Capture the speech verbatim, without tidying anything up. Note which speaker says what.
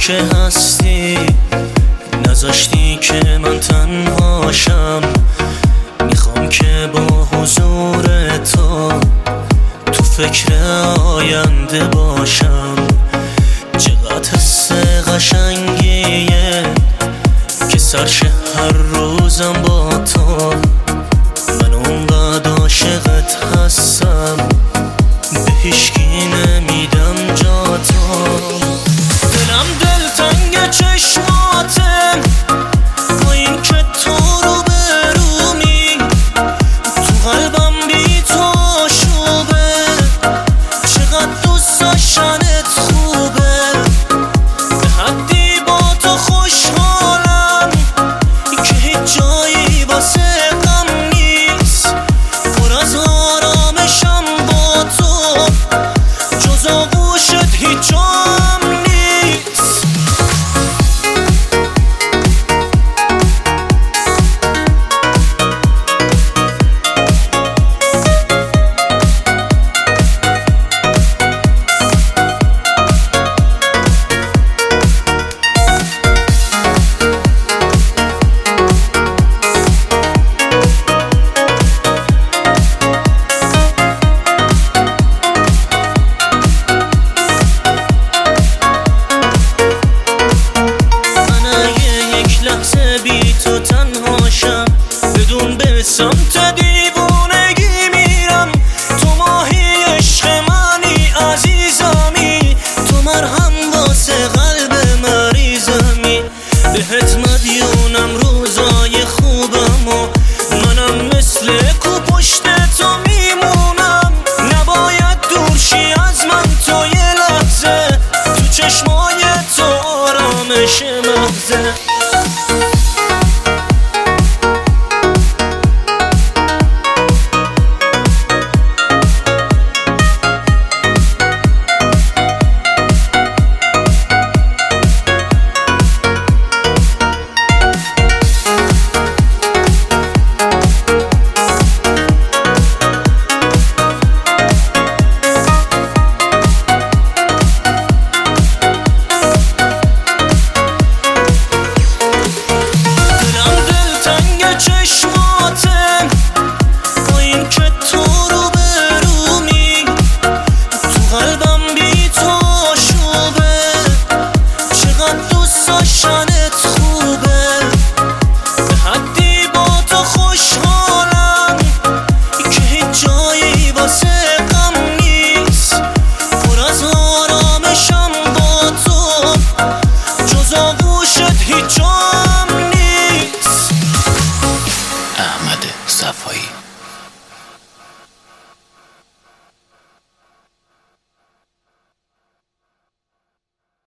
Speaker 1: که هستی، نذاشتی که من تنهاشم. میخوام که با حضور تو تو فکر آینده باشم. چقدر حس قشنگیه که سرشه هر روزم با تو. من اونقدر عاشقت هستم، به هیچکی نمیدم جا تو. دلم دلتنگ چشماتم، با این که تو رو برومی، تو قلبم بی تو شوبه. چقدر دوست داشتنت خوبه، به حدی با تو خوشحالم که هیچ جایی واسه غم نیست. پر از آرامشم با تو، جز آغوشت هیچ جام نیست. لحظه بی تو تنهاشم، بدون به سمت دیوونگی میرم. تو ماهی عشق منی عزیزمی، تو مرهم واسه قلب مریضمی. بهت مدیونم روزای خوبم و منم مثل کو پشت تو میمونم. نباید دورشی از من تو یه لحظه، تو چشمای تو آرامش مغزه.